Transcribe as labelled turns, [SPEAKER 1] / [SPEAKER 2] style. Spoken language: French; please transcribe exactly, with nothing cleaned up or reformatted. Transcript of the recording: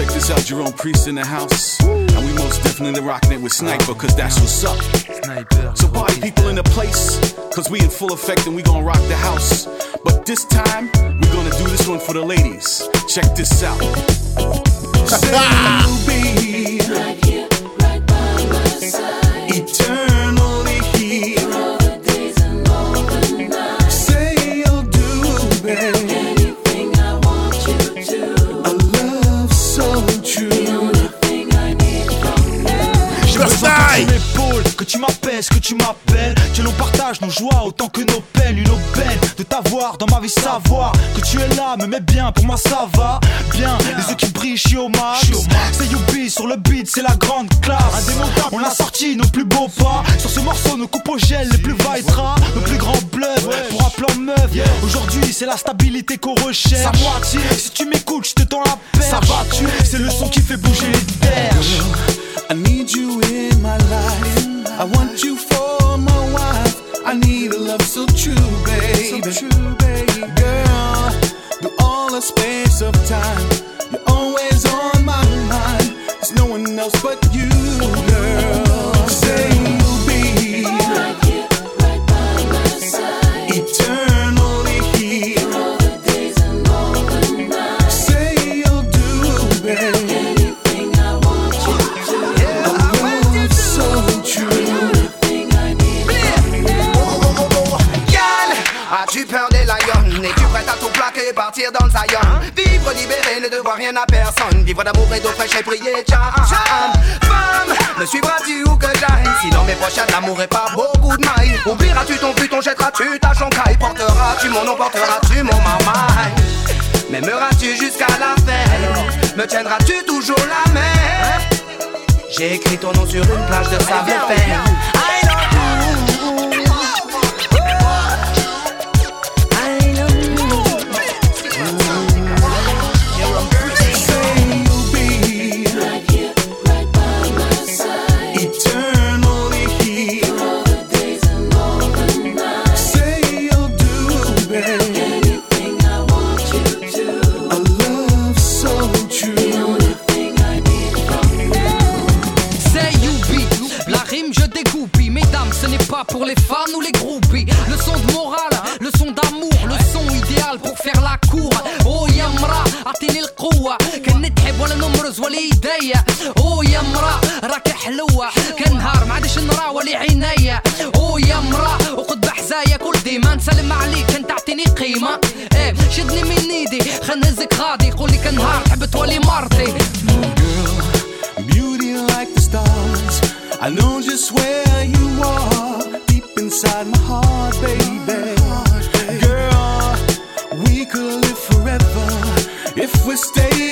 [SPEAKER 1] check this out, Jerome Priest in the house. And we most definitely rocking it with Sniper, cause that's what's up. So party people in the place, cause we in full effect and we gon' rock the house. But this time, we're gonna do this one for the ladies. Check this out. Say you'll be right here, right by my side. Eternally here. For all the days and all the nights. Say you'll do, babe, anything I want you to. A love so true. The only thing I need from you.
[SPEAKER 2] J'ai besoin que tu m'épaules, que tu m'apaises, que tu m'appelles. Que l'on partage nos joies autant que nos peines. Une aubaine de t'avoir dans ma vie, savoir que tu es là, me mets bien, pour moi ça va bien. Les yeux qui brillent, je suis au max. C'est Youbi sur le beat, c'est la grande classe. Indémontable, on a sorti nos plus beaux pas. Sur ce morceau, nos coupes au gel, les plus vaitra, nos plus grands bluffs, pour un plan meuf. Aujourd'hui, c'est la stabilité qu'on recherche. Sa moitié, si tu m'écoutes, je te tends la perche. Ça va tuer, c'est le son qui fait bouger les terres.
[SPEAKER 1] I need you in my life. I want you for my wife. I need a love so true, baby. So true, baby. Girl, through all the space of time, you're always on my mind. There's no one else but you, girl. Say you'll be right here, right by my side. Eternally here. For all the days and all the nights. Say you'll do, baby, anything I want you to. Yeah, a love so true.
[SPEAKER 3] As-tu peur des lions? Es-tu prête à tout plaquer et partir dans le Zion? Vivre libéré, ne devoir rien à personne. Vivre d'amour et d'eau fraîche et prier Jah. Femme, me suivras-tu où que j'aille? Si dans mes poches y'a de l'amour et pas beaucoup de mailles. Oublieras-tu ton buton, jetteras-tu ta chancaille? Porteras-tu mon nom, porteras-tu mon mamaille? M'aimeras-tu jusqu'à la fin? Me tiendras-tu toujours la main? J'ai écrit ton nom sur une plage de sable fin. I love you.
[SPEAKER 4] Pour les fans ou les groupies, le son de morale, le son d'amour, le son idéal pour faire la cour. Oh يا مرا اعطيني القوة كان نتحب ولا نمرز ولا يديا. Oh يا مرا راك حلوة كان نهار ما عادش نرى ولا عينيا. Oh يا مرا وقد بحزايا كل ديما نسلم عليك كان تعطيني قيمة. ايه شدني من ايدي خل نهزك غادي قولي كان نهار تحب تولي مرتي.
[SPEAKER 1] Girl, beauty like the stars. I know just where you are, deep inside my heart, baby. Girl, we could live forever if we stay